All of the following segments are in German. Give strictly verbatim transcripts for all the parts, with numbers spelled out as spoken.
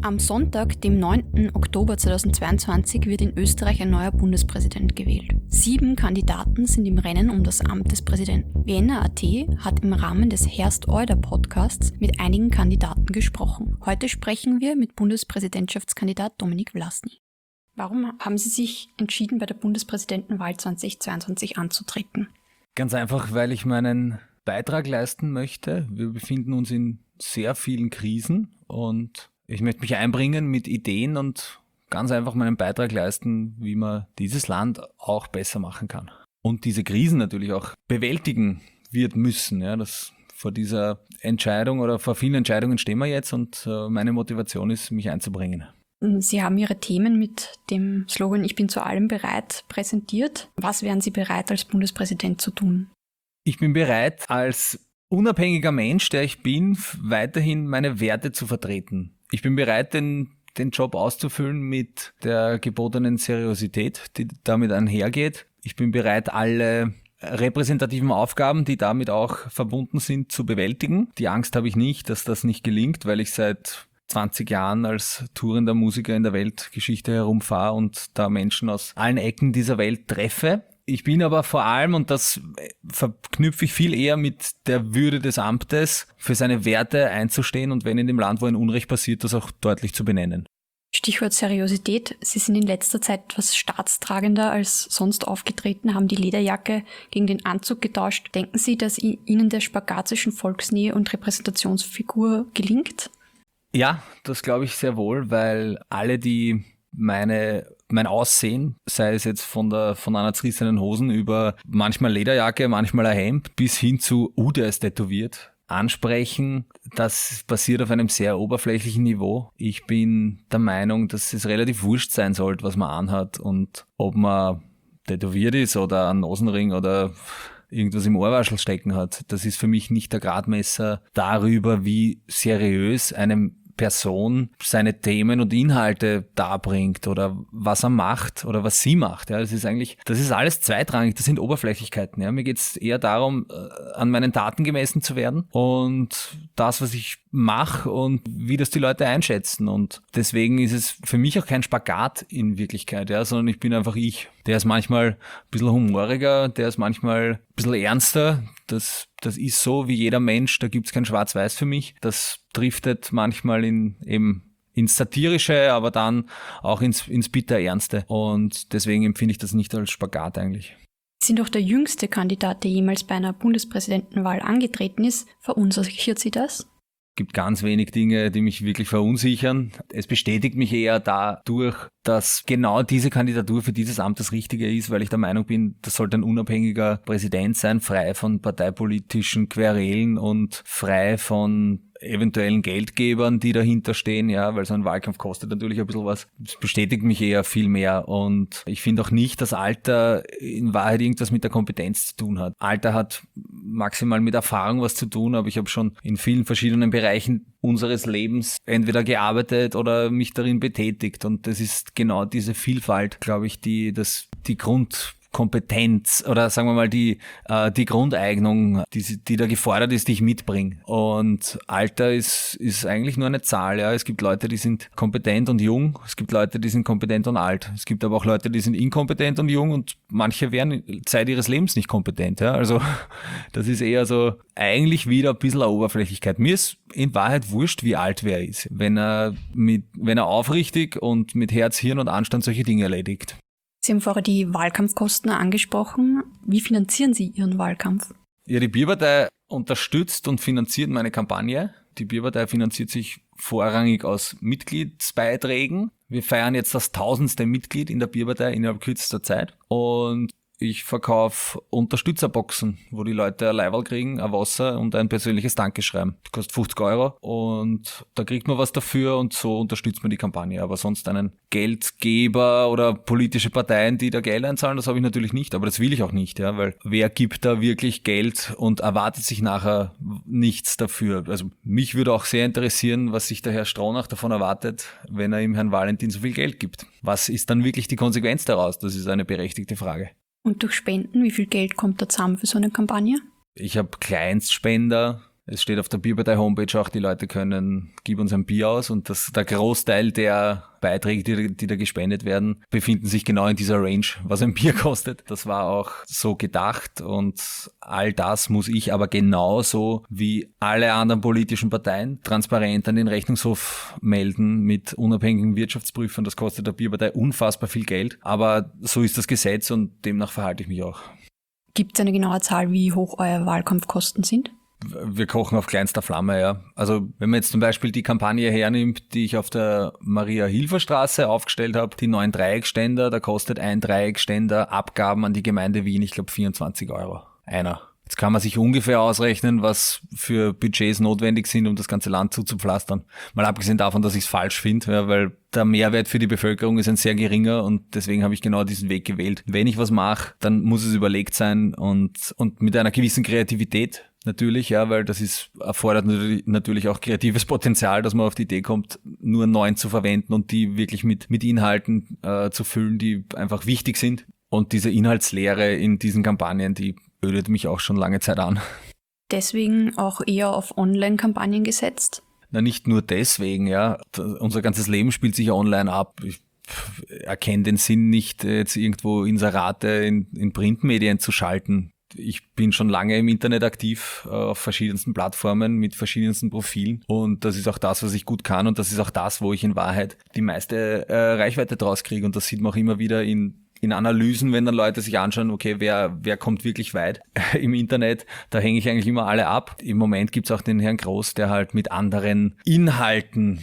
Am Sonntag, dem neunten Oktober zweitausendzweiundzwanzig, wird in Österreich ein neuer Bundespräsident gewählt. Sieben Kandidaten sind im Rennen um das Amt des Präsidenten. Vienna Punkt a t hat im Rahmen des Herst-Euder-Podcasts mit einigen Kandidaten gesprochen. Heute sprechen wir mit Bundespräsidentschaftskandidat Dominik Vlasny. Warum haben Sie sich entschieden, bei der Bundespräsidentenwahl zweitausendzweiundzwanzig anzutreten? Ganz einfach, weil ich meinen Beitrag leisten möchte. Wir befinden uns in sehr vielen Krisen und ich möchte mich einbringen mit Ideen und ganz einfach meinen Beitrag leisten, wie man dieses Land auch besser machen kann. Und diese Krisen natürlich auch bewältigen wird müssen. Ja, das, vor dieser Entscheidung oder vor vielen Entscheidungen stehen wir jetzt und äh, meine Motivation ist, mich einzubringen. Sie haben Ihre Themen mit dem Slogan „Ich bin zu allem bereit" präsentiert. Was wären Sie bereit, als Bundespräsident zu tun? Ich bin bereit, als unabhängiger Mensch, der ich bin, weiterhin meine Werte zu vertreten. Ich bin bereit, den, den Job auszufüllen mit der gebotenen Seriosität, die damit einhergeht. Ich bin bereit, alle repräsentativen Aufgaben, die damit auch verbunden sind, zu bewältigen. Die Angst habe ich nicht, dass das nicht gelingt, weil ich seit zwanzig Jahren als tourender Musiker in der Weltgeschichte herumfahre und da Menschen aus allen Ecken dieser Welt treffe. Ich bin aber vor allem, und das verknüpfe ich viel eher mit der Würde des Amtes, für seine Werte einzustehen und wenn in dem Land, wo ein Unrecht passiert, das auch deutlich zu benennen. Stichwort Seriosität. Sie sind in letzter Zeit etwas staatstragender als sonst aufgetreten, haben die Lederjacke gegen den Anzug getauscht. Denken Sie, dass Ihnen der Spagat zwischen Volksnähe und Repräsentationsfigur gelingt? Ja, das glaube ich sehr wohl, weil alle, die meine mein Aussehen, sei es jetzt von der von einer zerrissenen Hosen über manchmal Lederjacke, manchmal ein Hemd, bis hin zu, uh, der ist tätowiert, ansprechen, das basiert auf einem sehr oberflächlichen Niveau. Ich bin der Meinung, dass es relativ wurscht sein sollte, was man anhat und ob man tätowiert ist oder einen Nasenring oder irgendwas im Ohrwaschel stecken hat. Das ist für mich nicht der Gradmesser darüber, wie seriös einem Person seine Themen und Inhalte darbringt oder was er macht oder was sie macht. Ja, das ist eigentlich, das ist alles zweitrangig, das sind Oberflächlichkeiten. Ja. Mir geht es eher darum, an meinen Taten gemessen zu werden und das, was ich mache und wie das die Leute einschätzen. Und deswegen ist es für mich auch kein Spagat in Wirklichkeit, ja, sondern ich bin einfach ich. Der ist manchmal ein bisschen humoriger, der ist manchmal ein bisschen ernster. Das, das ist so wie jeder Mensch, da gibt es kein Schwarz-Weiß für mich. Das driftet manchmal in eben ins Satirische, aber dann auch ins, ins Bitterernste. Und deswegen empfinde ich das nicht als Spagat eigentlich. Sie sind doch der jüngste Kandidat, der jemals bei einer Bundespräsidentenwahl angetreten ist. Verunsichert Sie das? Es gibt ganz wenig Dinge, die mich wirklich verunsichern. Es bestätigt mich eher dadurch, dass genau diese Kandidatur für dieses Amt das Richtige ist, weil ich der Meinung bin, das sollte ein unabhängiger Präsident sein, frei von parteipolitischen Querelen und frei von eventuellen Geldgebern, die dahinter stehen, ja, weil so ein Wahlkampf kostet natürlich ein bisschen was. Das bestätigt mich eher viel mehr und ich finde auch nicht, dass Alter in Wahrheit irgendwas mit der Kompetenz zu tun hat. Alter hat maximal mit Erfahrung was zu tun, aber ich habe schon in vielen verschiedenen Bereichen unseres Lebens entweder gearbeitet oder mich darin betätigt und das ist genau diese Vielfalt, glaube ich, die das die Grund Kompetenz oder sagen wir mal die äh, die Grundeignung, die, die da gefordert ist, die ich mitbringe. Und Alter ist ist eigentlich nur eine Zahl. Ja, es gibt Leute, die sind kompetent und jung. Es gibt Leute, die sind kompetent und alt. Es gibt aber auch Leute, die sind inkompetent und jung und manche werden Zeit ihres Lebens nicht kompetent. Ja, also das ist eher so eigentlich wieder ein bisschen eine Oberflächlichkeit. Mir ist in Wahrheit wurscht, wie alt wer ist, wenn er mit wenn er aufrichtig und mit Herz, Hirn und Anstand solche Dinge erledigt. Sie haben vorher die Wahlkampfkosten angesprochen. Wie finanzieren Sie Ihren Wahlkampf? Ja, die Bierpartei unterstützt und finanziert meine Kampagne. Die Bierpartei finanziert sich vorrangig aus Mitgliedsbeiträgen. Wir feiern jetzt das tausendste Mitglied in der Bierpartei innerhalb kürzester Zeit. Und ich verkaufe Unterstützerboxen, wo die Leute ein Leiberl kriegen, ein Wasser und ein persönliches Dankeschreiben. Das kostet fünfzig Euro und da kriegt man was dafür und so unterstützt man die Kampagne. Aber sonst einen Geldgeber oder politische Parteien, die da Geld einzahlen, das habe ich natürlich nicht, aber das will ich auch nicht, ja, weil wer gibt da wirklich Geld und erwartet sich nachher nichts dafür? Also mich würde auch sehr interessieren, was sich der Herr Stronach davon erwartet, wenn er ihm Herrn Valentin so viel Geld gibt. Was ist dann wirklich die Konsequenz daraus? Das ist eine berechtigte Frage. Und durch Spenden, wie viel Geld kommt da zusammen für so eine Kampagne? Ich habe Kleinstspender, Es steht auf der Bierpartei-Homepage auch, die Leute können, gib uns ein Bier aus und das, der Großteil der Beiträge, die, die da gespendet werden, befinden sich genau in dieser Range, was ein Bier kostet. Das war auch so gedacht und all das muss ich aber genauso wie alle anderen politischen Parteien transparent an den Rechnungshof melden mit unabhängigen Wirtschaftsprüfern. Das kostet der Bierpartei unfassbar viel Geld, aber so ist das Gesetz und demnach verhalte ich mich auch. Gibt es eine genaue Zahl, wie hoch eure Wahlkampfkosten sind? Wir kochen auf kleinster Flamme, ja. Also wenn man jetzt zum Beispiel die Kampagne hernimmt, die ich auf der Maria-Hilfer-Straße aufgestellt habe, die neuen Dreieckständer, da kostet ein Dreieckständer Abgaben an die Gemeinde Wien, ich glaube vierundzwanzig Euro. Einer. Jetzt kann man sich ungefähr ausrechnen, was für Budgets notwendig sind, um das ganze Land zuzupflastern. Mal abgesehen davon, dass ich es falsch finde, ja, weil der Mehrwert für die Bevölkerung ist ein sehr geringer und deswegen habe ich genau diesen Weg gewählt. Wenn ich was mache, dann muss es überlegt sein und, und mit einer gewissen Kreativität. Natürlich, ja, weil das ist, erfordert natürlich auch kreatives Potenzial, dass man auf die Idee kommt, nur neun zu verwenden und die wirklich mit, mit Inhalten äh, zu füllen, die einfach wichtig sind. Und diese Inhaltslehre in diesen Kampagnen, die ödet mich auch schon lange Zeit an. Deswegen auch eher auf Online-Kampagnen gesetzt? Na, nicht nur deswegen, ja. Unser ganzes Leben spielt sich ja online ab. Ich erkenne den Sinn nicht, jetzt irgendwo Inserate in, in Printmedien zu schalten. Ich bin schon lange im Internet aktiv, auf verschiedensten Plattformen mit verschiedensten Profilen und das ist auch das, was ich gut kann und das ist auch das, wo ich in Wahrheit die meiste äh, Reichweite draus kriege und das sieht man auch immer wieder in in Analysen, wenn dann Leute sich anschauen, okay, wer wer kommt wirklich weit im Internet, da hänge ich eigentlich immer alle ab. Im Moment gibt's auch den Herrn Groß, der halt mit anderen Inhalten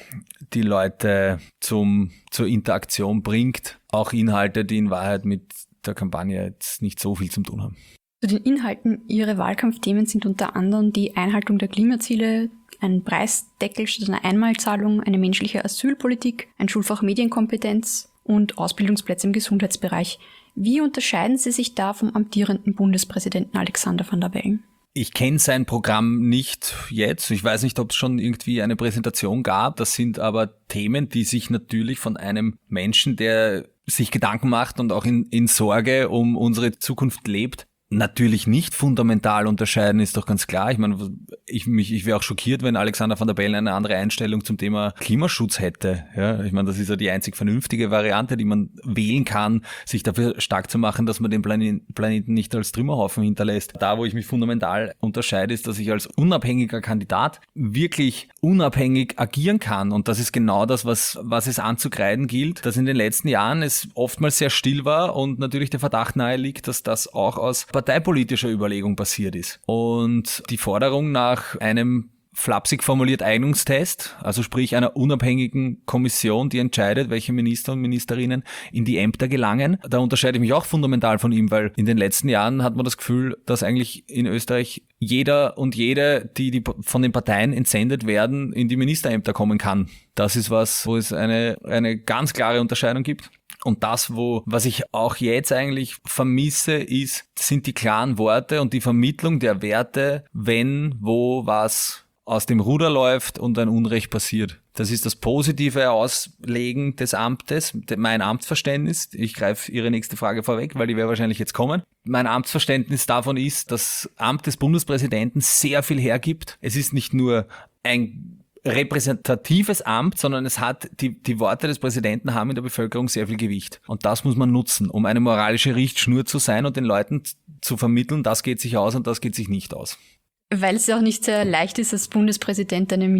die Leute zum zur Interaktion bringt, auch Inhalte, die in Wahrheit mit der Kampagne jetzt nicht so viel zu tun haben. Zu den Inhalten Ihrer Wahlkampfthemen sind unter anderem die Einhaltung der Klimaziele, ein Preisdeckel statt einer Einmalzahlung, eine menschliche Asylpolitik, ein Schulfach Medienkompetenz und Ausbildungsplätze im Gesundheitsbereich. Wie unterscheiden Sie sich da vom amtierenden Bundespräsidenten Alexander Van der Bellen? Ich kenne sein Programm nicht jetzt. Ich weiß nicht, ob es schon irgendwie eine Präsentation gab. Das sind aber Themen, die sich natürlich von einem Menschen, der sich Gedanken macht und auch in, in Sorge um unsere Zukunft lebt, natürlich nicht fundamental unterscheiden, ist doch ganz klar. Ich meine, ich, mich, ich wäre auch schockiert, wenn Alexander Van der Bellen eine andere Einstellung zum Thema Klimaschutz hätte. Ja, ich meine, das ist ja die einzig vernünftige Variante, die man wählen kann, sich dafür stark zu machen, dass man den Plane- Planeten nicht als Trümmerhaufen hinterlässt. Da, wo ich mich fundamental unterscheide, ist, dass ich als unabhängiger Kandidat wirklich unabhängig agieren kann. Und das ist genau das, was, was es anzukreiden gilt, dass in den letzten Jahren es oftmals sehr still war und natürlich der Verdacht nahe liegt, dass das auch aus parteipolitischer Überlegung passiert ist. Und die Forderung nach einem flapsig formuliert Eignungstest, also sprich einer unabhängigen Kommission, die entscheidet, welche Minister und Ministerinnen in die Ämter gelangen. Da unterscheide ich mich auch fundamental von ihm, weil in den letzten Jahren hat man das Gefühl, dass eigentlich in Österreich jeder und jede, die, die von den Parteien entsendet werden, in die Ministerämter kommen kann. Das ist was, wo es eine, eine ganz klare Unterscheidung gibt. Und das, wo, was ich auch jetzt eigentlich vermisse, ist, sind die klaren Worte und die Vermittlung der Werte, wenn, wo, was aus dem Ruder läuft und ein Unrecht passiert. Das ist das positive Auslegen des Amtes, mein Amtsverständnis. Ich greife Ihre nächste Frage vorweg, weil die wäre wahrscheinlich jetzt kommen. Mein Amtsverständnis davon ist, dass das Amt des Bundespräsidenten sehr viel hergibt. Es ist nicht nur ein repräsentatives Amt, sondern es hat, die, die Worte des Präsidenten haben in der Bevölkerung sehr viel Gewicht. Und das muss man nutzen, um eine moralische Richtschnur zu sein und den Leuten zu vermitteln, das geht sich aus und das geht sich nicht aus. Weil es ja auch nicht sehr leicht ist, als Bundespräsident eine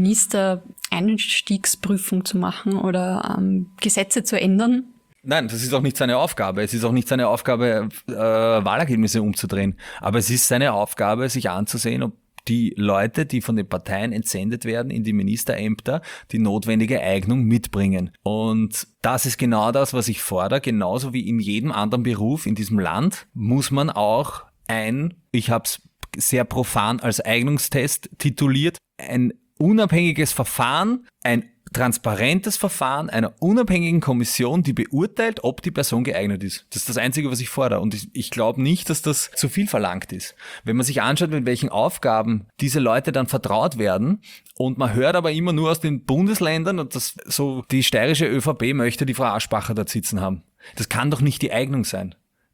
Ministereinstiegsprüfung zu machen oder ähm, Gesetze zu ändern. Nein, das ist auch nicht seine Aufgabe. Es ist auch nicht seine Aufgabe, äh, Wahlergebnisse umzudrehen. Aber es ist seine Aufgabe, sich anzusehen, ob die Leute, die von den Parteien entsendet werden in die Ministerämter, die notwendige Eignung mitbringen. Und das ist genau das, was ich fordere. Genauso wie in jedem anderen Beruf in diesem Land muss man auch ein, ich habe es sehr profan als Eignungstest tituliert, ein unabhängiges Verfahren, ein transparentes Verfahren einer unabhängigen Kommission, die beurteilt, ob die Person geeignet ist. Das ist das Einzige, was ich fordere. Und ich, ich glaube nicht, dass das zu viel verlangt ist. Wenn man sich anschaut, mit welchen Aufgaben diese Leute dann vertraut werden, und man hört aber immer nur aus den Bundesländern, und das so die steirische ÖVP möchte die Frau Aschbacher dort sitzen haben. Das kann doch nicht die Eignung sein.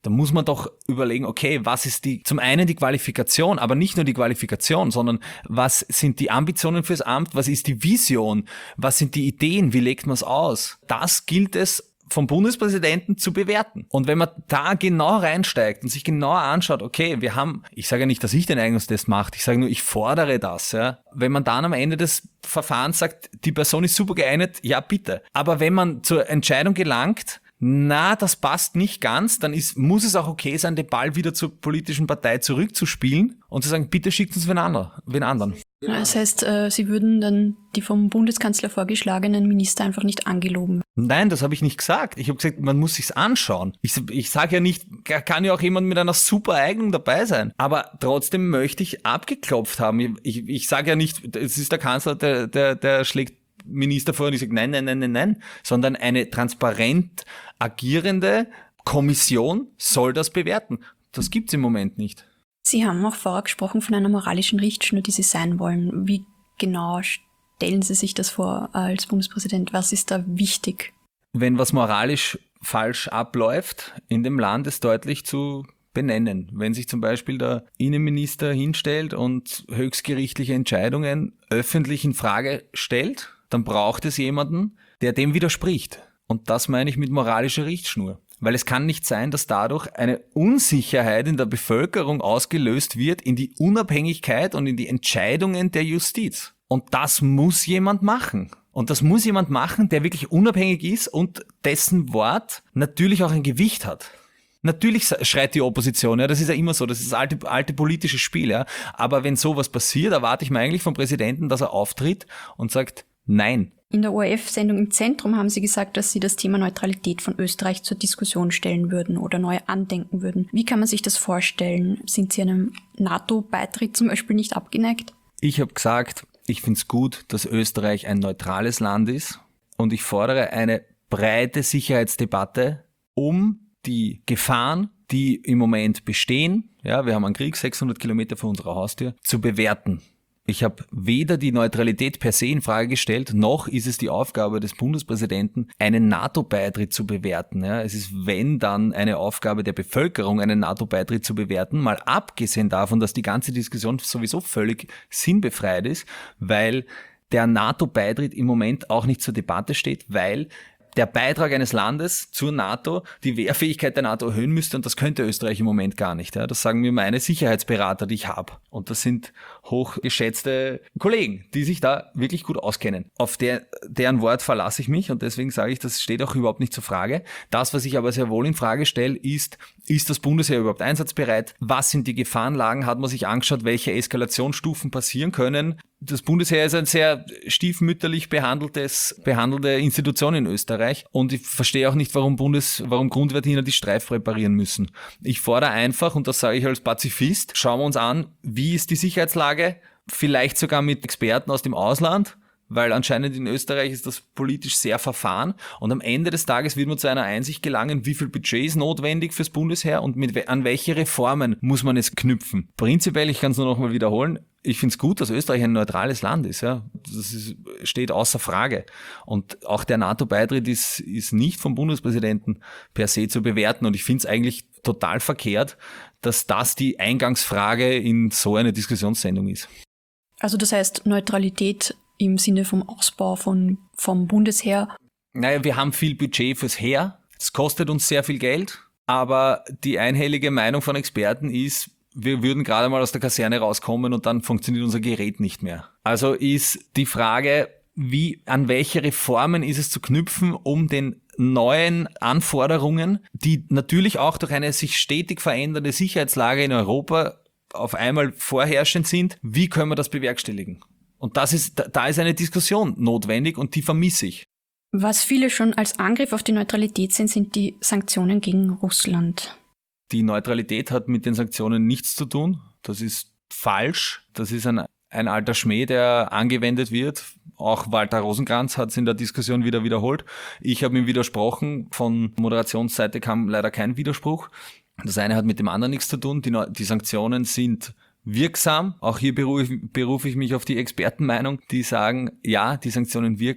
Da muss man doch überlegen, okay, was ist die, zum einen die Qualifikation, aber nicht nur die Qualifikation, sondern was sind die Ambitionen fürs Amt, was ist die Vision, was sind die Ideen, wie legt man es aus? Das gilt es vom Bundespräsidenten zu bewerten. Und wenn man da genau reinsteigt und sich genauer anschaut, okay, wir haben, ich sage ja nicht, dass ich den Eignungstest mache, ich sage nur, ich fordere das. Ja. Wenn man dann am Ende des Verfahrens sagt, die Person ist super geeignet, ja bitte. Aber wenn man zur Entscheidung gelangt, na, das passt nicht ganz, dann ist, muss es auch okay sein, den Ball wieder zur politischen Partei zurückzuspielen und zu sagen, bitte schickt uns wen anderen. Wen anderen. Das heißt, Sie würden dann die vom Bundeskanzler vorgeschlagenen Minister einfach nicht angeloben? Nein, das habe ich nicht gesagt. Ich habe gesagt, man muss sich's anschauen. Ich, ich sage ja nicht, kann ja auch jemand mit einer super Eignung dabei sein. Aber trotzdem möchte ich abgeklopft haben. Ich, ich sage ja nicht, es ist der Kanzler, der, der, der schlägt Minister vor und ich sage, nein, nein, nein, nein, nein, sondern eine transparent agierende Kommission soll das bewerten. Das gibt's im Moment nicht. Sie haben auch vorher gesprochen von einer moralischen Richtschnur, die Sie sein wollen. Wie genau stellen Sie sich das vor als Bundespräsident? Was ist da wichtig? Wenn was moralisch falsch abläuft, in dem Land ist deutlich zu benennen. Wenn sich zum Beispiel der Innenminister hinstellt und höchstgerichtliche Entscheidungen öffentlich in Frage stellt, dann braucht es jemanden, der dem widerspricht. Und das meine ich mit moralischer Richtschnur. Weil es kann nicht sein, dass dadurch eine Unsicherheit in der Bevölkerung ausgelöst wird in die Unabhängigkeit und in die Entscheidungen der Justiz. Und das muss jemand machen. Und das muss jemand machen, der wirklich unabhängig ist und dessen Wort natürlich auch ein Gewicht hat. Natürlich schreit die Opposition, ja, das ist ja immer so, das ist das alte, alte politische Spiel, ja. Aber wenn sowas passiert, erwarte ich mir eigentlich vom Präsidenten, dass er auftritt und sagt, nein. In der O R F-Sendung im Zentrum haben Sie gesagt, dass Sie das Thema Neutralität von Österreich zur Diskussion stellen würden oder neu andenken würden. Wie kann man sich das vorstellen? Sind Sie einem NATO-Beitritt zum Beispiel nicht abgeneigt? Ich habe gesagt, ich finde es gut, dass Österreich ein neutrales Land ist und ich fordere eine breite Sicherheitsdebatte, um die Gefahren, die im Moment bestehen, ja, wir haben einen Krieg sechshundert Kilometer vor unserer Haustür, zu bewerten. Ich habe weder die Neutralität per se in Frage gestellt, noch ist es die Aufgabe des Bundespräsidenten, einen NATO-Beitritt zu bewerten. Ja, es ist, wenn dann, eine Aufgabe der Bevölkerung, einen NATO-Beitritt zu bewerten, mal abgesehen davon, dass die ganze Diskussion sowieso völlig sinnbefreit ist, weil der NATO-Beitritt im Moment auch nicht zur Debatte steht, weil der Beitrag eines Landes zur NATO die Wehrfähigkeit der NATO erhöhen müsste und das könnte Österreich im Moment gar nicht. Ja. Das sagen mir meine Sicherheitsberater, die ich habe. Und das sind hochgeschätzte Kollegen, die sich da wirklich gut auskennen. Auf der, deren Wort verlasse ich mich und deswegen sage ich, das steht auch überhaupt nicht zur Frage. Das, was ich aber sehr wohl in Frage stelle, ist, ist das Bundesheer überhaupt einsatzbereit? Was sind die Gefahrenlagen? Hat man sich angeschaut, welche Eskalationsstufen passieren können? Das Bundesheer ist ein sehr stiefmütterlich behandeltes, behandelte Institution in Österreich und ich verstehe auch nicht, warum Bundes, warum Grundwehrdiener die Streif reparieren müssen. Ich fordere einfach, und das sage ich als Pazifist, schauen wir uns an, wie ist die Sicherheitslage, vielleicht sogar mit Experten aus dem Ausland, weil anscheinend in Österreich ist das politisch sehr verfahren und am Ende des Tages wird man zu einer Einsicht gelangen, wie viel Budget ist notwendig fürs Bundesheer und mit, an welche Reformen muss man es knüpfen. Prinzipiell, ich kann es nur noch mal wiederholen, ich finde es gut, dass Österreich ein neutrales Land ist. Ja, das ist, steht außer Frage. Und auch der NATO-Beitritt ist, ist nicht vom Bundespräsidenten per se zu bewerten. Und ich finde es eigentlich total verkehrt, dass das die Eingangsfrage in so einer Diskussionssendung ist. Also das heißt Neutralität im Sinne vom Ausbau von, vom Bundesheer? Naja, wir haben viel Budget fürs Heer. Es kostet uns sehr viel Geld. Aber die einhellige Meinung von Experten ist, wir würden gerade mal aus der Kaserne rauskommen und dann funktioniert unser Gerät nicht mehr. Also ist die Frage, wie, an welche Reformen ist es zu knüpfen, um den neuen Anforderungen, die natürlich auch durch eine sich stetig verändernde Sicherheitslage in Europa auf einmal vorherrschend sind, wie können wir das bewerkstelligen? Und das ist, da ist eine Diskussion notwendig und die vermisse ich. Was viele schon als Angriff auf die Neutralität sehen, sind die Sanktionen gegen Russland. Die Neutralität hat mit den Sanktionen nichts zu tun. Das ist falsch. Das ist ein, ein alter Schmäh, der angewendet wird. Auch Walter Rosenkranz hat es in der Diskussion wieder wiederholt. Ich habe ihm widersprochen. Von Moderationsseite kam leider kein Widerspruch. Das eine hat mit dem anderen nichts zu tun. Die, die Sanktionen sind wirksam. Auch hier berufe, berufe ich mich auf die Expertenmeinung, die sagen, ja, die Sanktionen wirken.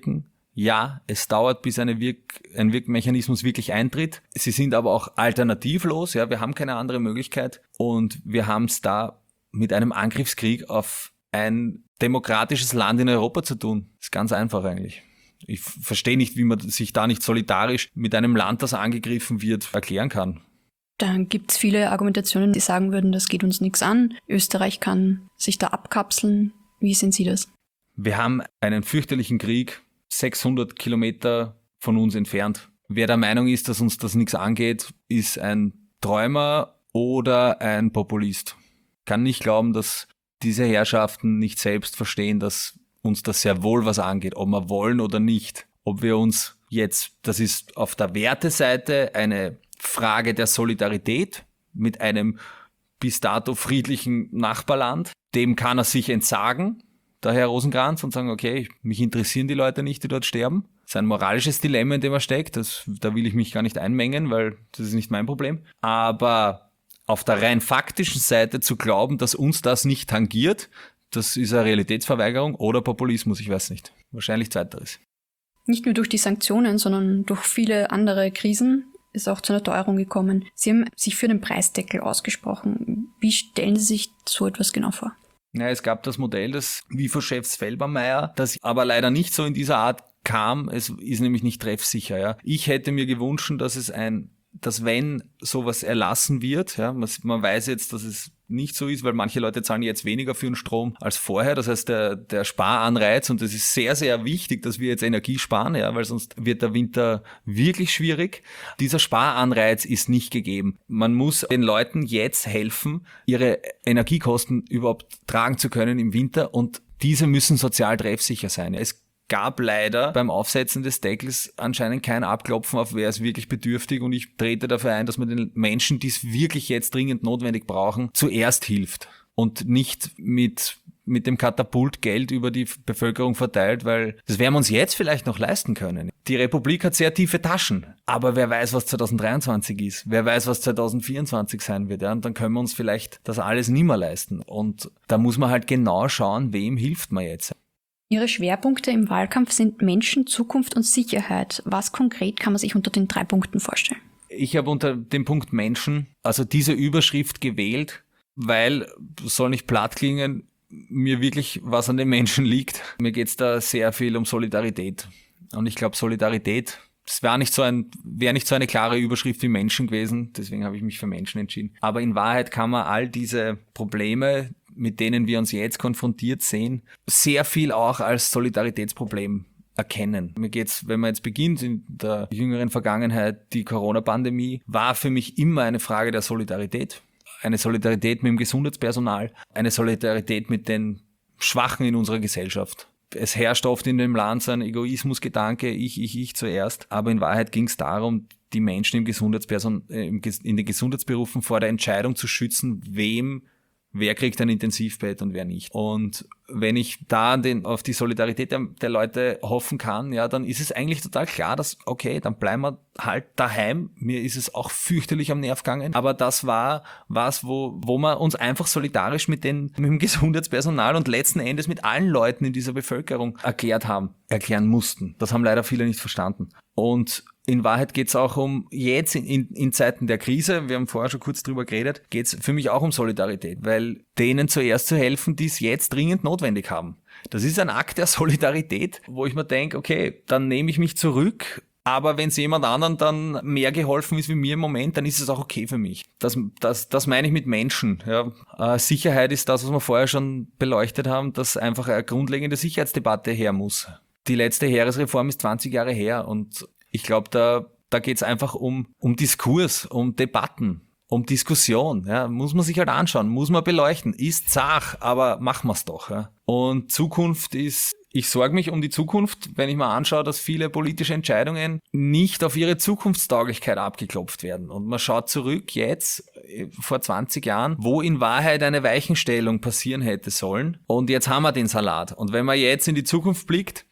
Ja, es dauert, bis eine Wirk- ein Wirkmechanismus wirklich eintritt. Sie sind aber auch alternativlos. Ja, wir haben keine andere Möglichkeit. Und wir haben es da mit einem Angriffskrieg auf ein demokratisches Land in Europa zu tun. Das ist ganz einfach eigentlich. Ich verstehe nicht, wie man sich da nicht solidarisch mit einem Land, das angegriffen wird, erklären kann. Dann gibt es viele Argumentationen, die sagen würden, das geht uns nichts an. Österreich kann sich da abkapseln. Wie sehen Sie das? Wir haben einen fürchterlichen Krieg sechshundert Kilometer von uns entfernt. Wer der Meinung ist, dass uns das nichts angeht, ist ein Träumer oder ein Populist. Ich kann nicht glauben, dass diese Herrschaften nicht selbst verstehen, dass uns das sehr wohl was angeht, ob wir wollen oder nicht. Ob wir uns jetzt, das ist auf der Werteseite eine Frage der Solidarität mit einem bis dato friedlichen Nachbarland. Dem kann er sich entsagen, der Herr Rosenkranz, und sagen, okay, mich interessieren die Leute nicht, die dort sterben. Das ist ein moralisches Dilemma, in dem er steckt. Das, da will ich mich gar nicht einmengen, weil das ist nicht mein Problem. Aber auf der rein faktischen Seite zu glauben, dass uns das nicht tangiert, das ist eine Realitätsverweigerung oder Populismus, ich weiß nicht. Wahrscheinlich zweiteres. Nicht nur durch die Sanktionen, sondern durch viele andere Krisen ist auch zu einer Teuerung gekommen. Sie haben sich für den Preisdeckel ausgesprochen. Wie stellen Sie sich so etwas genau vor? Ja, es gab das Modell des WIFO-Chefs Felbermayr, das aber leider nicht so in dieser Art kam. Es ist nämlich nicht treffsicher. Ja. Ich hätte mir gewünscht, dass es ein, dass wenn sowas erlassen wird, ja, man, man weiß jetzt, dass es nicht so ist, weil manche Leute zahlen jetzt weniger für den Strom als vorher. Das heißt, der, der Sparanreiz, und das ist sehr, sehr wichtig, dass wir jetzt Energie sparen, ja, weil sonst wird der Winter wirklich schwierig. Dieser Sparanreiz ist nicht gegeben. Man muss den Leuten jetzt helfen, ihre Energiekosten überhaupt tragen zu können im Winter, und diese müssen sozial treffsicher sein. Es gab leider beim Aufsetzen des Deckels anscheinend kein Abklopfen auf, wer ist wirklich bedürftig, und ich trete dafür ein, dass man den Menschen, die es wirklich jetzt dringend notwendig brauchen, zuerst hilft und nicht mit mit dem Katapult Geld über die Bevölkerung verteilt, weil das werden wir uns jetzt vielleicht noch leisten können. Die Republik hat sehr tiefe Taschen, aber wer weiß, was zwanzig dreiundzwanzig ist, wer weiß, was zwanzig vierundzwanzig sein wird, ja? Und dann können wir uns vielleicht das alles nicht mehr leisten, und da muss man halt genau schauen, wem hilft man jetzt. Ihre Schwerpunkte im Wahlkampf sind Menschen, Zukunft und Sicherheit. Was konkret kann man sich unter den drei Punkten vorstellen? Ich habe unter dem Punkt Menschen, also diese Überschrift gewählt, weil, soll nicht platt klingen, mir wirklich was an den Menschen liegt. Mir geht es da sehr viel um Solidarität. Und ich glaube, Solidarität, das wäre nicht so ein, wäre nicht so eine klare Überschrift wie Menschen gewesen. Deswegen habe ich mich für Menschen entschieden. Aber in Wahrheit kann man all diese Probleme, mit denen wir uns jetzt konfrontiert sehen, sehr viel auch als Solidaritätsproblem erkennen. Mir geht's, wenn man jetzt beginnt in der jüngeren Vergangenheit, die Corona-Pandemie war für mich immer eine Frage der Solidarität. Eine Solidarität mit dem Gesundheitspersonal, eine Solidarität mit den Schwachen in unserer Gesellschaft. Es herrscht oft in dem Land so ein Egoismusgedanke, ich, ich, ich zuerst. Aber in Wahrheit ging es darum, die Menschen im Gesundheitsperson, in den Gesundheitsberufen vor der Entscheidung zu schützen, wem wer kriegt ein Intensivbett und wer nicht. Und wenn ich da den, auf die Solidarität der, der Leute hoffen kann, ja, dann ist es eigentlich total klar, dass, okay, dann bleiben wir halt daheim. Mir ist es auch fürchterlich am Nerv gegangen. Aber das war was, wo, wo wir uns einfach solidarisch mit, den, mit dem Gesundheitspersonal und letzten Endes mit allen Leuten in dieser Bevölkerung erklärt haben, erklären mussten. Das haben leider viele nicht verstanden. Und in Wahrheit geht es auch um, jetzt in, in, in Zeiten der Krise, wir haben vorher schon kurz drüber geredet, geht es für mich auch um Solidarität, weil denen zuerst zu helfen, die es jetzt dringend notwendig haben. Das ist ein Akt der Solidarität, wo ich mir denke, okay, dann nehme ich mich zurück, aber wenn es jemand anderen dann mehr geholfen ist wie mir im Moment, dann ist es auch okay für mich. Das, das, das meine ich mit Menschen. Ja. Äh, Sicherheit ist das, was wir vorher schon beleuchtet haben, dass einfach eine grundlegende Sicherheitsdebatte her muss. Die letzte Heeresreform ist zwanzig Jahre her, und ich glaube, da, da geht es einfach um, um Diskurs, um Debatten, um Diskussion. Ja. Muss man sich halt anschauen, muss man beleuchten. Ist zach, aber machen wir es doch. Ja. Und Zukunft ist, ich sorge mich um die Zukunft, wenn ich mir anschaue, dass viele politische Entscheidungen nicht auf ihre Zukunftstauglichkeit abgeklopft werden. Und man schaut zurück jetzt, vor zwanzig Jahren, wo in Wahrheit eine Weichenstellung passieren hätte sollen. Und jetzt haben wir den Salat. Und wenn man jetzt in die Zukunft blickt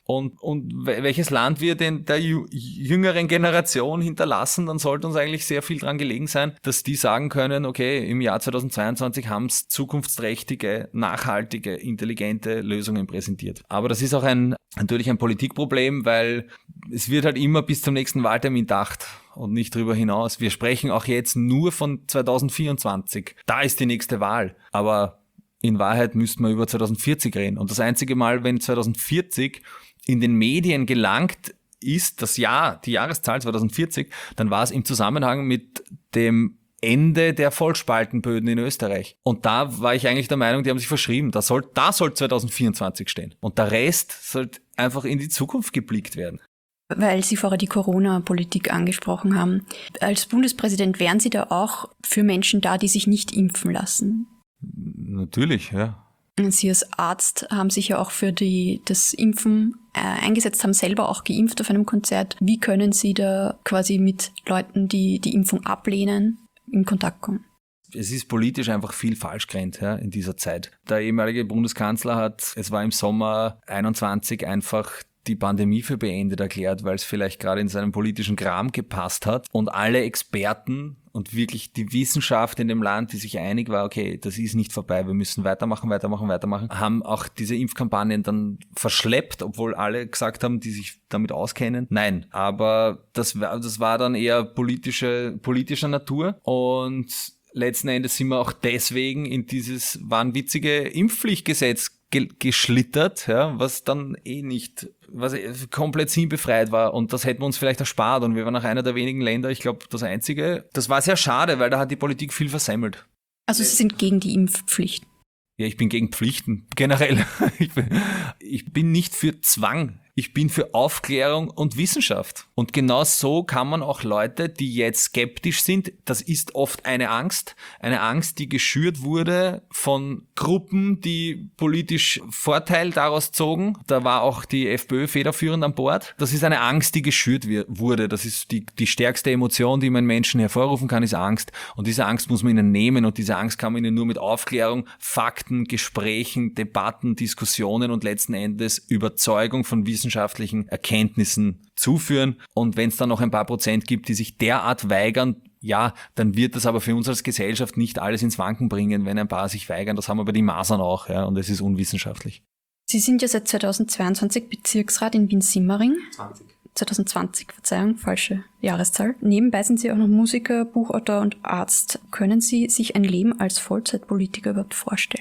und, und welches Land wir denn der jüngeren Generation hinterlassen, dann sollte uns eigentlich sehr viel dran gelegen sein, dass die sagen können, okay, im Jahr zweitausendzweiundzwanzig haben es zukunftsträchtige, nachhaltige, intelligente Lösungen präsentiert. Aber das ist auch ein natürlich ein Politikproblem, weil es wird halt immer bis zum nächsten Wahltermin gedacht und nicht darüber hinaus. Wir sprechen auch jetzt nur von zweitausendvierundzwanzig. Da ist die nächste Wahl. Aber in Wahrheit müssten wir über zweitausendvierzig reden. Und das einzige Mal, wenn zweitausendvierzig in den Medien gelangt ist, das Jahr, die Jahreszahl zweitausendvierzig, dann war es im Zusammenhang mit dem Ende der Vollspaltenböden in Österreich. Und da war ich eigentlich der Meinung, die haben sich verschrieben. Da soll, da soll zweitausendvierundzwanzig stehen. Und der Rest sollte einfach in die Zukunft geblickt werden. Weil Sie vorher die Corona-Politik angesprochen haben. Als Bundespräsident wären Sie da auch für Menschen da, die sich nicht impfen lassen? Natürlich, ja. Sie als Arzt haben sich ja auch für die, das Impfen äh, eingesetzt, haben selber auch geimpft auf einem Konzert. Wie können Sie da quasi mit Leuten, die die Impfung ablehnen, in Kontakt kommen? Es ist politisch einfach viel falsch gerannt, ja, in dieser Zeit. Der ehemalige Bundeskanzler hat, es war im Sommer einundzwanzig einfach die Pandemie für beendet erklärt, weil es vielleicht gerade in seinem politischen Kram gepasst hat. Und alle Experten und wirklich die Wissenschaft in dem Land, die sich einig war, okay, das ist nicht vorbei, wir müssen weitermachen, weitermachen, weitermachen, haben auch diese Impfkampagnen dann verschleppt, obwohl alle gesagt haben, die sich damit auskennen. Nein, aber das war, das war dann eher politische, politischer Natur und letzten Endes sind wir auch deswegen in dieses wahnwitzige Impfpflichtgesetz ge- geschlittert, ja, was dann eh nicht, was komplett sinnbefreit war und das hätten wir uns vielleicht erspart und wir waren auch einer der wenigen Länder, ich glaube das einzige. Das war sehr schade, weil da hat die Politik viel versemmelt. Also Sie sind gegen die Impfpflicht? Ja, ich bin gegen Pflichten, generell. Ich bin, ich bin nicht für Zwang. Ich bin für Aufklärung und Wissenschaft. Und genau so kann man auch Leute, die jetzt skeptisch sind, das ist oft eine Angst, eine Angst, die geschürt wurde von Gruppen, die politisch Vorteil daraus zogen. Da war auch die FPÖ federführend an Bord. Das ist eine Angst, die geschürt wurde. Das ist die, die stärkste Emotion, die man Menschen hervorrufen kann, ist Angst. Und diese Angst muss man ihnen nehmen und diese Angst kann man ihnen nur mit Aufklärung, Fakten, Gesprächen, Debatten, Diskussionen und letzten Endes Überzeugung von Wissenschaft wissenschaftlichen Erkenntnissen zuführen. Und wenn es dann noch ein paar Prozent gibt, die sich derart weigern, ja, dann wird das aber für uns als Gesellschaft nicht alles ins Wanken bringen, wenn ein paar sich weigern. Das haben wir bei den Masern auch, ja, und es ist unwissenschaftlich. Sie sind ja seit zweitausendzweiundzwanzig Bezirksrat in Wien-Simmering. zwanzig. zweitausendzwanzig, Verzeihung, falsche Jahreszahl. Nebenbei sind Sie auch noch Musiker, Buchautor und Arzt. Können Sie sich ein Leben als Vollzeitpolitiker überhaupt vorstellen?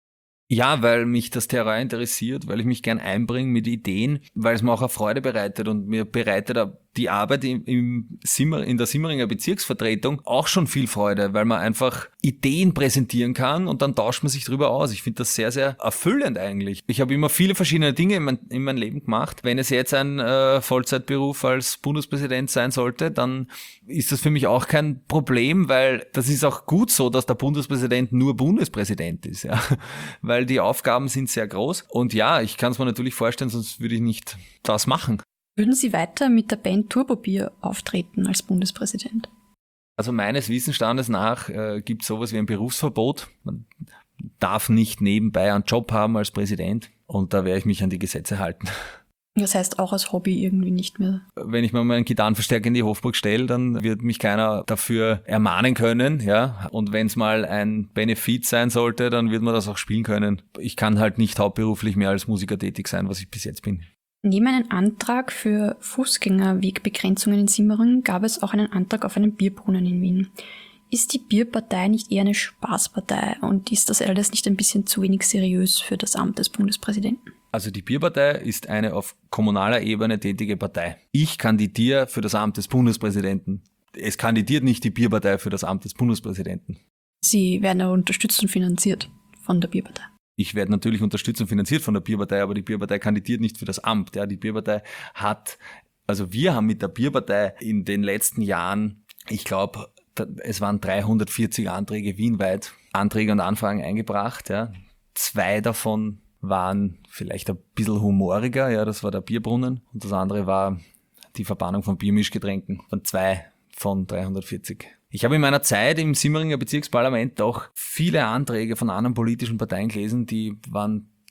Ja, weil mich das Terrain interessiert, weil ich mich gern einbringe mit Ideen, weil es mir auch eine Freude bereitet und mir bereitet die Arbeit im, im Simmer, in der Simmeringer Bezirksvertretung auch schon viel Freude, weil man einfach Ideen präsentieren kann und dann tauscht man sich drüber aus. Ich finde das sehr, sehr erfüllend eigentlich. Ich habe immer viele verschiedene Dinge in mein, in mein Leben gemacht. Wenn es jetzt ein äh, Vollzeitberuf als Bundespräsident sein sollte, dann ist das für mich auch kein Problem, weil das ist auch gut so, dass der Bundespräsident nur Bundespräsident ist, ja, weil die Aufgaben sind sehr groß. Und ja, ich kann es mir natürlich vorstellen, sonst würde ich nicht das machen. Würden Sie weiter mit der Band Turbobier auftreten als Bundespräsident? Also meines Wissensstandes nach äh, gibt es sowas wie ein Berufsverbot. Man darf nicht nebenbei einen Job haben als Präsident und da werde ich mich an die Gesetze halten. Das heißt auch als Hobby irgendwie nicht mehr? Wenn ich mir mal einen Gitarrenverstärker in die Hofburg stelle, dann wird mich keiner dafür ermahnen können, ja. Und wenn es mal ein Benefit sein sollte, dann wird man das auch spielen können. Ich kann halt nicht hauptberuflich mehr als Musiker tätig sein, was ich bis jetzt bin. Neben einem Antrag für Fußgängerwegbegrenzungen in Simmering gab es auch einen Antrag auf einen Bierbrunnen in Wien. Ist die Bierpartei nicht eher eine Spaßpartei und ist das alles nicht ein bisschen zu wenig seriös für das Amt des Bundespräsidenten? Also die Bierpartei ist eine auf kommunaler Ebene tätige Partei. Ich kandidiere für das Amt des Bundespräsidenten. Es kandidiert nicht die Bierpartei für das Amt des Bundespräsidenten. Sie werden ja unterstützt und finanziert von der Bierpartei. Ich werde natürlich unterstützt und finanziert von der Bierpartei, aber die Bierpartei kandidiert nicht für das Amt. Ja, die Bierpartei hat, also wir haben mit der Bierpartei in den letzten Jahren, ich glaube, es waren dreihundertvierzig Anträge wienweit, Anträge und Anfragen eingebracht. Ja. Zwei davon waren vielleicht ein bisschen humoriger, ja, das war der Bierbrunnen und das andere war die Verbannung von Biermischgetränken, von zwei von dreihundertvierzig. Ich habe in meiner Zeit im Simmeringer Bezirksparlament auch viele Anträge von anderen politischen Parteien gelesen, die waren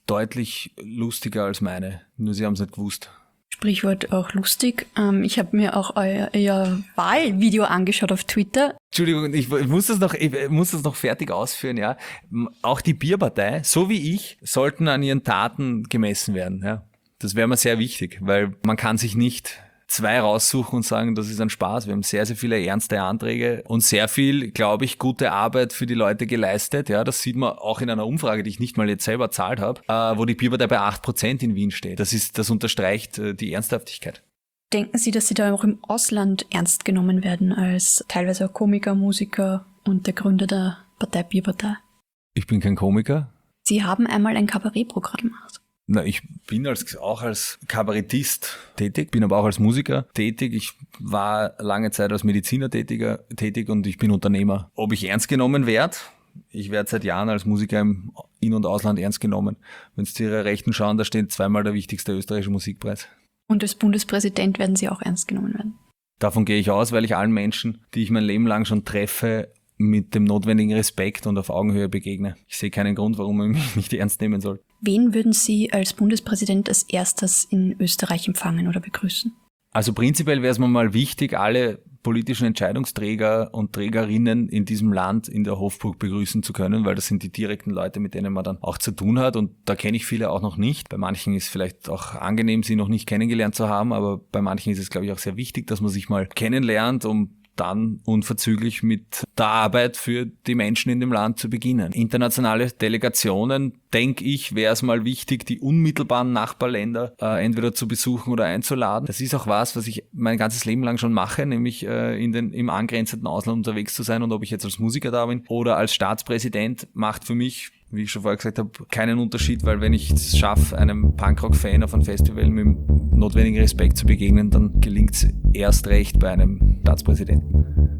deutlich lustiger als meine. Nur sie haben es nicht gewusst. Sprichwort auch lustig. Ähm, ich habe mir auch euer, euer Wahlvideo angeschaut auf Twitter. Entschuldigung, ich, ich, muss das noch, ich muss das noch fertig ausführen, ja. Auch die Bierpartei, so wie ich, sollten an ihren Taten gemessen werden, ja. Das wäre mir sehr wichtig, weil man kann sich nicht zwei raussuchen und sagen, das ist ein Spaß. Wir haben sehr, sehr viele ernste Anträge und sehr viel, glaube ich, gute Arbeit für die Leute geleistet. Ja, das sieht man auch in einer Umfrage, die ich nicht mal jetzt selber zahlt habe, äh, wo die Bierpartei bei acht Prozent in Wien steht. Das ist, das unterstreicht äh, die Ernsthaftigkeit. Denken Sie, dass Sie da auch im Ausland ernst genommen werden als teilweise auch Komiker, Musiker und der Gründer der Partei Bierpartei? Ich bin kein Komiker. Sie haben einmal ein Kabarettprogramm gemacht. Na, ich bin als, auch als Kabarettist tätig, bin aber auch als Musiker tätig. Ich war lange Zeit als Mediziner tätiger, tätig und ich bin Unternehmer. Ob ich ernst genommen werde? Ich werde seit Jahren als Musiker im In- und Ausland ernst genommen. Wenn Sie zu Ihrer Rechten schauen, da steht zweimal der wichtigste österreichische Musikpreis. Und als Bundespräsident werden Sie auch ernst genommen werden? Davon gehe ich aus, weil ich allen Menschen, die ich mein Leben lang schon treffe, mit dem notwendigen Respekt und auf Augenhöhe begegne. Ich sehe keinen Grund, warum man mich nicht ernst nehmen soll. Wen würden Sie als Bundespräsident als erstes in Österreich empfangen oder begrüßen? Also prinzipiell wäre es mir mal wichtig, alle politischen Entscheidungsträger und Trägerinnen in diesem Land in der Hofburg begrüßen zu können, weil das sind die direkten Leute, mit denen man dann auch zu tun hat und da kenne ich viele auch noch nicht. Bei manchen ist es vielleicht auch angenehm, sie noch nicht kennengelernt zu haben, aber bei manchen ist es, glaube ich, auch sehr wichtig, dass man sich mal kennenlernt, um dann unverzüglich mit der Arbeit für die Menschen in dem Land zu beginnen. Internationale Delegationen, denke ich, wäre es mal wichtig, die unmittelbaren Nachbarländer äh, entweder zu besuchen oder einzuladen. Das ist auch was, was ich mein ganzes Leben lang schon mache, nämlich äh, in den, im angrenzenden Ausland unterwegs zu sein und ob ich jetzt als Musiker da bin oder als Staatspräsident, macht für mich, wie ich schon vorher gesagt habe, keinen Unterschied, weil wenn ich es schaffe, einem Punkrock-Fan auf einem Festival mit dem notwendigen Respekt zu begegnen, dann gelingt es erst recht bei einem Staatspräsidenten.